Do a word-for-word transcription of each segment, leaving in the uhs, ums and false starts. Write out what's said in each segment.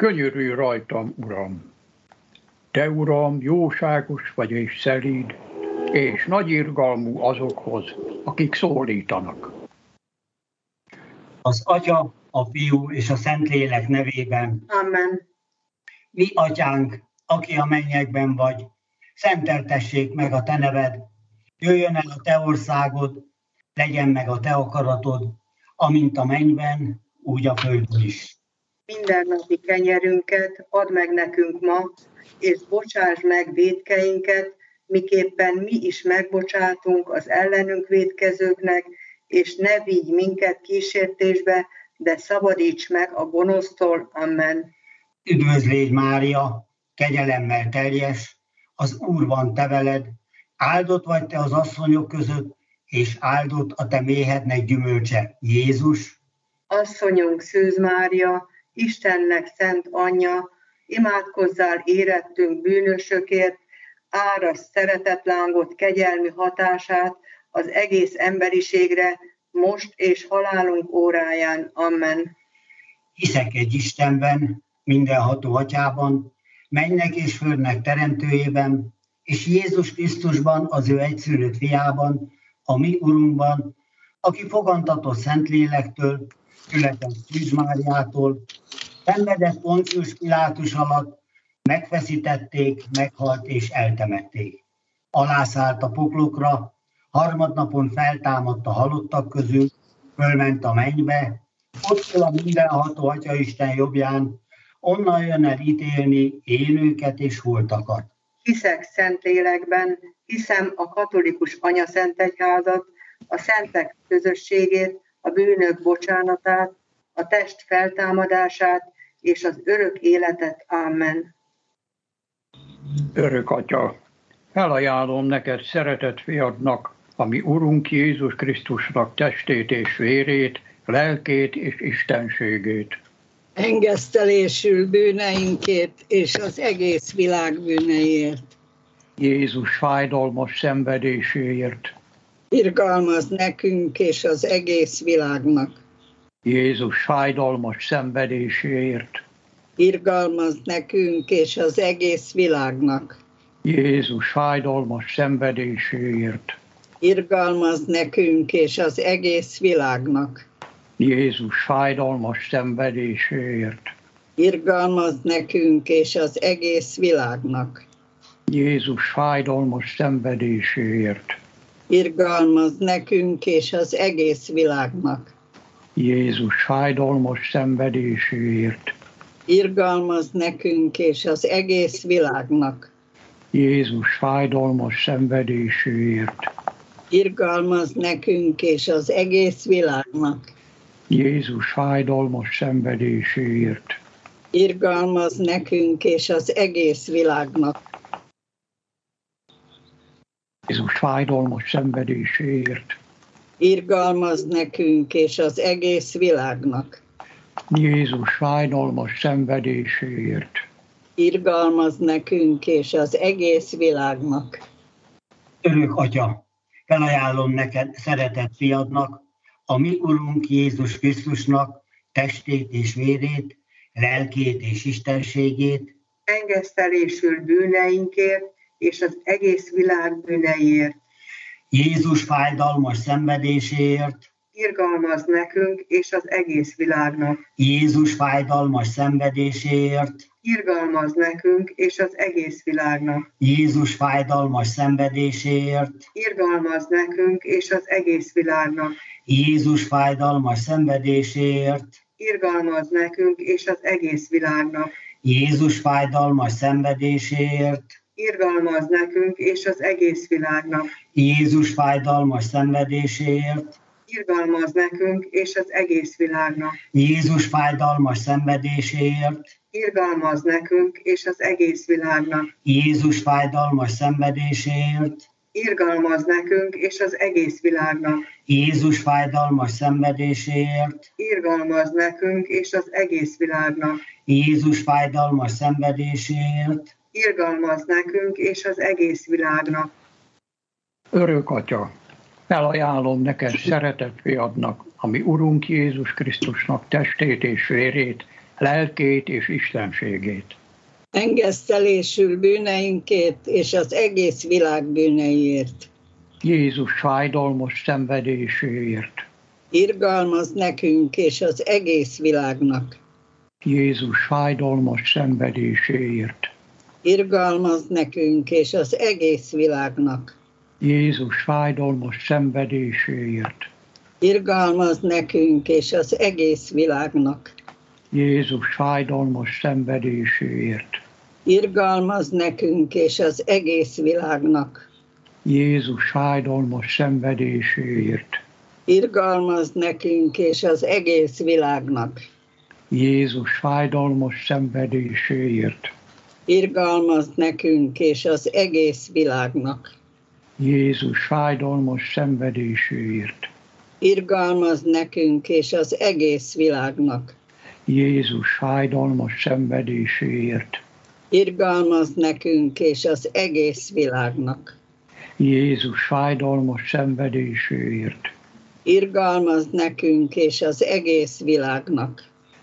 Könyörülj rajtam, Uram! Te, Uram, jóságos vagy és szelíd, és nagy irgalmú azokhoz, akik szólítanak. Az Atya, a Fiú és a Szentlélek nevében. Amen. Mi, Atyánk, aki a mennyekben vagy, szenteltessék meg a Te neved, jöjjön el a Te országod, legyen meg a Te akaratod, amint a mennyben, úgy a földön is. Mindennapi kenyerünket add meg nekünk ma, és bocsáss meg vétkeinket, miképpen mi is megbocsátunk az ellenünk vétkezőknek, és ne vigy minket kísértésbe, de szabadíts meg a gonosztól. Amen. Üdvözl légy, Mária, kegyelemmel teljes, az Úr van te veled, áldott vagy te az asszonyok között, és áldott a te méhednek gyümölcse, Jézus. Asszonyunk Szűz Mária, Istennek szent anyja, imádkozzál érettünk bűnösökért, árasd szeretetlángot, kegyelmi hatását az egész emberiségre, most és halálunk óráján. Amen. Hiszek egy Istenben, mindenható Atyában, mennynek és földnek teremtőjében, és Jézus Krisztusban, az ő egyszülött fiában, a mi Urunkban, aki fogantatott Szentlélektől, született Szűz Máriától, szenvedett Poncius Pilátus alatt, megfeszítették, meghalt és eltemették. Alászállt a poklokra, harmadnapon feltámadt a halottak közül, fölment a mennybe, ott ül a mindenható Atyaisten jobbján, onnan jön el ítélni élőket és holtakat. Hiszek Szentlélekben, hiszem a katolikus anyaszentegyházat, a szentek közösségét, a bűnök bocsánatát, a test feltámadását és az örök életet. Amen. Örök Atya, felajánlom neked szeretett fiadnak, ami Urunk Jézus Krisztusnak testét és vérét, lelkét és istenségét. Engesztelésül bűneinkért és az egész világ bűneiért. Jézus fájdalmas szenvedéséért. Irgalmaz nekünk és az egész világnak. Jézus fájdalmas szenvedéséért. Irgalmaz nekünk és az egész világnak. Jézus fájdalmas szenvedéséért. Irgalmaz nekünk és az egész világnak. Jézus fájdalmas szenvedéséért. Irgalmaz nekünk és az egész világnak. Jézus fájdalmas szenvedéséért. Irgalmaz nekünk és az egész világnak. Jézus fájdalmas szenvedéséért. Irgalmaz nekünk és az egész világnak. Jézus fájdalmas szenvedéséért. Irgalmaz nekünk és az egész világnak. Jézus fájdalmas szenvedéséért. Irgalmaz nekünk és az egész világnak. Jézus fájdalmas szenvedéséért. Irgalmaz nekünk és az egész világnak. Jézus fájdalmas szenvedéséért. Irgalmaz nekünk és az egész világnak. Örök Atya, felajánlom neked szeretett fiadnak, a mi Urunk Jézus Krisztusnak testét és vérét, lelkét és istenségét, Engesztelésül bűneinkért és az egész világ bűneiért. Jézus fájdalmas szenvedéséért, Irgalmaz nekünk és az egész világnak. Jézus fájdalmas szenvedéséért, Irgalmaz nekünk és az egész világnak. Jézus fájdalmas szenvedéséért, Irgalmaz nekünk és az egész világnak. Jézus fájdalmas szenvedéséért, Irgalmaz nekünk és az egész világnak. Jézus fájdalmas szenvedéséért, Irgalmaz nekünk és az egész világnak. Jézus fájdalmas szenvedéséért, Irgalmaz nekünk és az egész világnak. Jézus fájdalmas szenvedéséért, Irgalmaz nekünk és az egész világnak. Jézus fájdalmas szenvedéséért, Irgalmaz nekünk és az egész világnak. Jézus fájdalmas szenvedéséért, Irgalmaz nekünk és az egész világnak. Jézus fájdalmas szenvedéséért, Irgalmaz nekünk és az egész világnak. Örök Atya, felajánlom neked szeretett fiadnak, ami Urunk Jézus Krisztusnak testét és vérét, lelkét és istenségét. Engesztelésül bűneinkért és az egész világ bűneiért. Jézus fájdalmas szenvedéséért. Irgalmaz nekünk és az egész világnak. Jézus fájdalmas szenvedéséért. Irgalmaz nekünk és az egész világnak. Jézus fájdalmas szenvedéséért. Irgalmaz nekünk és az egész világnak. Jézus fájdalmas szenvedéséért. Irgalmaz nekünk és az egész világnak. Jézus fájdalmas szenvedéséért. Irgalmaz nekünk és az egész világnak. Jézus fájdalmas szenvedéséért. Irgalmaz nekünk és az egész világnak. Jézus fájdalmas szenvedéséért. Irgalmaz nekünk és az egész világnak. Jézus fájdalmas szenvedéséért. Irgalmaz nekünk és az egész világnak. Jézus fájdalmas szenvedéséért. Irgalmaz nekünk és az egész világnak.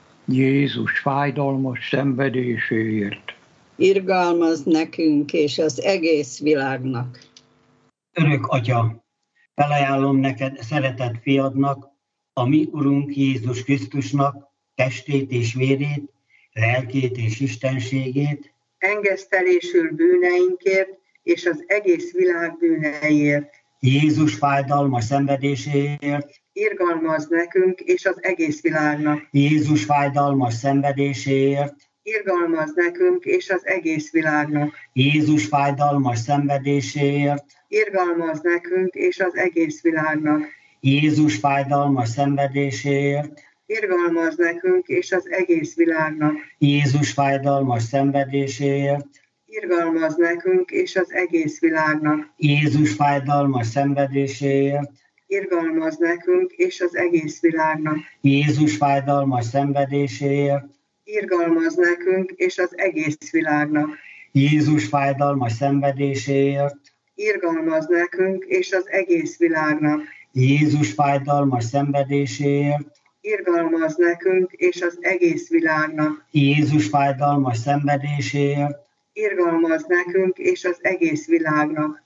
Jézus fájdalmas szenvedéséért. Irgalmaz nekünk és az egész világnak. Örök Atya, felajánlom neked szeretett fiadnak, a mi Urunk Jézus Krisztusnak testét és vérét, lelkét és istenségét, engesztelésül bűneinkért és az egész világ bűneiért. Jézus fájdalmas szenvedéséért, Irgalmaz nekünk és az egész világnak. Jézus fájdalmas szenvedéséért, Irgalmaz nekünk és az egész világnak. Jézus fájdalmas szenvedéséért, Irgalmaz nekünk és az egész világnak. Jézus fájdalmas szenvedéséért, Irgalmaz nekünk és az egész világnak. Jézus fájdalmas szenvedéséért, Irgalmaz nekünk és az egész világnak. Jézus fájdalmas szenvedéséért, Irgalmaz nekünk és az egész világnak. Jézus fájdalmas szenvedéséért, Irgalmaz nekünk és az egész világnak. Jézus fájdalmas szenvedéséért, Irgalmaz nekünk és az egész világnak. Jézus fájdalmas szenvedéséért, Irgalmaz nekünk és az egész világnak. Jézus fájdalmas szenvedéséért, Irgalmaz nekünk és az egész világnak.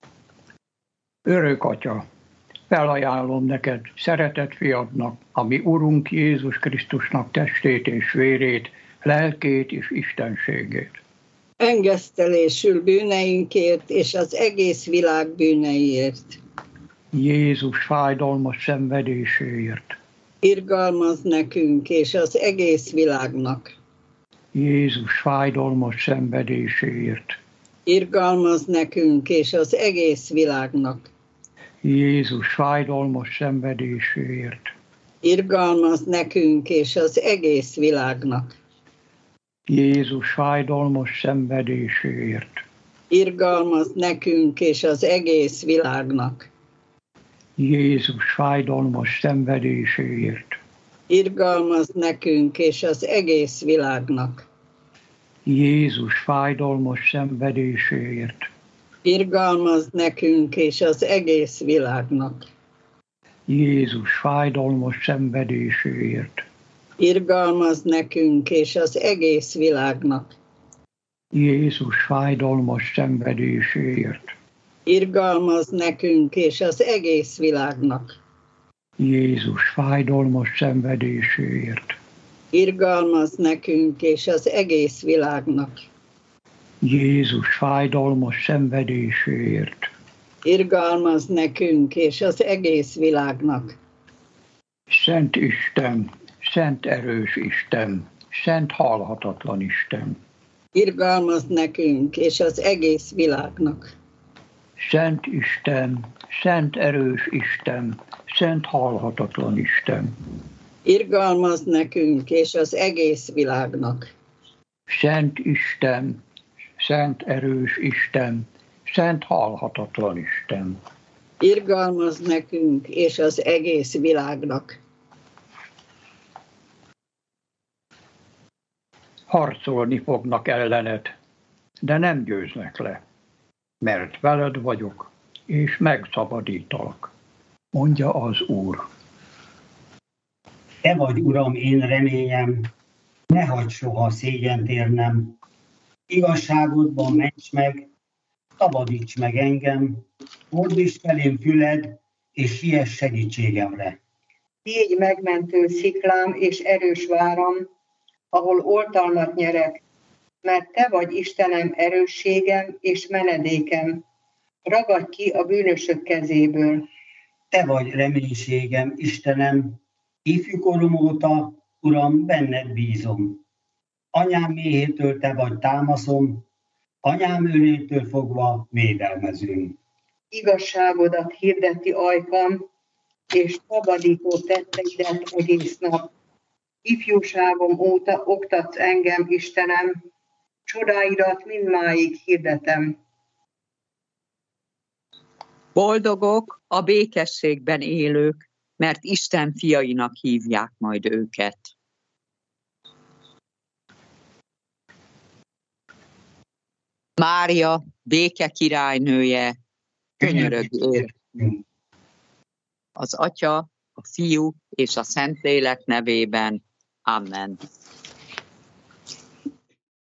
Örök Atya, felajánlom neked szeretett fiadnak, a mi Urunk Jézus Krisztusnak testét és vérét, lelkét és istenségét. Engesztelésül bűneinkért és az egész világ bűneiért. Jézus fájdalmas szenvedéséért. Irgalmaz nekünk és az egész világnak. Jézus fájdalmas szenvedéséért. Irgalmaz nekünk és az egész világnak. Jézus fájdalmas szenvedéséért. Irgalmaz nekünk és az egész világnak. Jézus fájdalmas szenvedéséért. Irgalmaz nekünk és az egész világnak. Jézus fájdalmas szenvedéséért. Irgalmaz nekünk és az egész világnak. Jézus fájdalmas szenvedéséért. Irgalmaz nekünk és az egész világnak. Jézus fájdalmas szenvedéséért. Irgalmaz nekünk és az egész világnak. Jézus fájdalmas szenvedéséért. Irgalmaz nekünk és az egész világnak. Jézus fájdalmas szenvedéséért. Irgalmaz nekünk és az egész világnak. Jézus fájdalmas szenvedéséért. Irgalmaz nekünk és az egész világnak. Szent Isten, szent erős Isten, szent halhatatlan Isten. Irgalmaz nekünk és az egész világnak. Szent Isten, szent erős Isten, szent halhatatlan Isten. Irgalmaz nekünk és az egész világnak. Szent Isten, szent erős Isten, szent halhatatlan Isten. Irgalmaz nekünk és az egész világnak. Harcolni fognak ellened, de nem győznek le, mert veled vagyok, és megszabadítalak, mondja az Úr. Te vagy, Uram, én reményem, Ne hagyd soha szégyent érnem, igazságodban ments meg, szabadíts meg engem, fordíts felém füled, és siess segítségemre. Légy megmentő sziklám és erős váram, ahol oltalmat nyerek, mert te vagy Istenem erősségem és menedékem. Ragadj ki a bűnösök kezéből. Te vagy reménységem, Istenem, ifjúkorom óta, Uram, benned bízom. Anyám méhétől te vagy támaszom, anyám ölétől fogva védelmezünk. Igazságodat hirdeti ajkam, és szabadító tetteidet egész nap. Ifjúságom óta oktatsz engem, Istenem, csodáidat mindmáig hirdetem. Boldogok a békességben élők, mert Isten fiainak hívják majd őket. Mária, béke királynője, könyörögj értünk. Az Atya, a Fiú és a Szentlélek nevében. Amen.